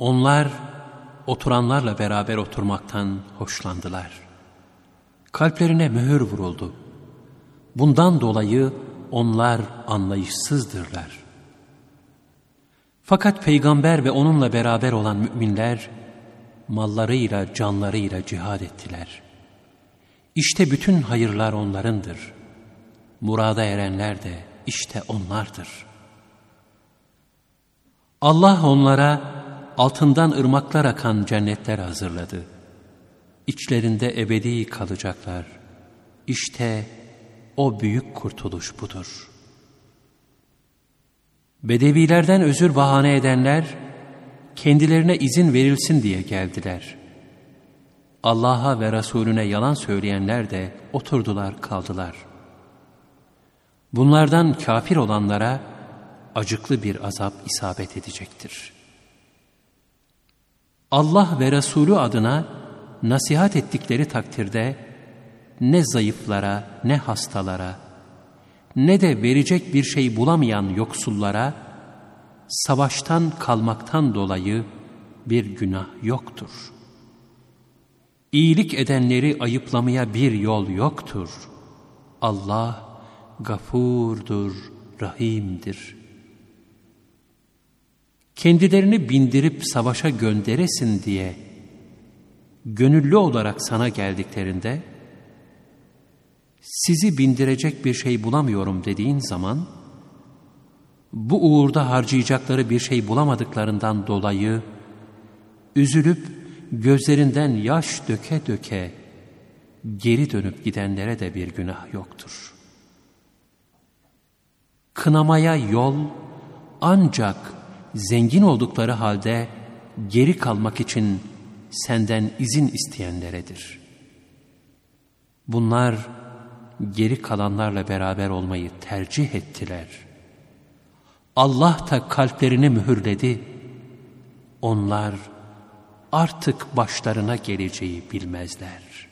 Onlar oturanlarla beraber oturmaktan hoşlandılar. Kalplerine mühür vuruldu. Bundan dolayı onlar anlayışsızdırlar. Fakat peygamber ve onunla beraber olan müminler mallarıyla, canlarıyla cihad ettiler. İşte bütün hayırlar onlarındır. Murada erenler de işte onlardır. Allah onlara altından ırmaklar akan cennetler hazırladı. İçlerinde ebedi kalacaklar. İşte o büyük kurtuluş budur. Bedevilerden özür bahane edenler, kendilerine izin verilsin diye geldiler. Allah'a ve Resulüne yalan söyleyenler de oturdular kaldılar. Bunlardan kafir olanlara acıklı bir azap isabet edecektir. Allah ve Resulü adına nasihat ettikleri takdirde ne zayıflara, ne hastalara, ne de verecek bir şey bulamayan yoksullara savaştan kalmaktan dolayı bir günah yoktur. İyilik edenleri ayıplamaya bir yol yoktur. Allah gafurdur, rahimdir. Kendilerini bindirip savaşa gönderesin diye gönüllü olarak sana geldiklerinde sizi bindirecek bir şey bulamıyorum dediğin zaman bu uğurda harcayacakları bir şey bulamadıklarından dolayı üzülüp gözlerinden yaş döke döke geri dönüp gidenlere de bir günah yoktur. Kınamaya yol ancak zengin oldukları halde geri kalmak için senden izin isteyenleredir. Bunlar geri kalanlarla beraber olmayı tercih ettiler. Allah da kalplerini mühürledi. Onlar artık başlarına geleceği bilmezler.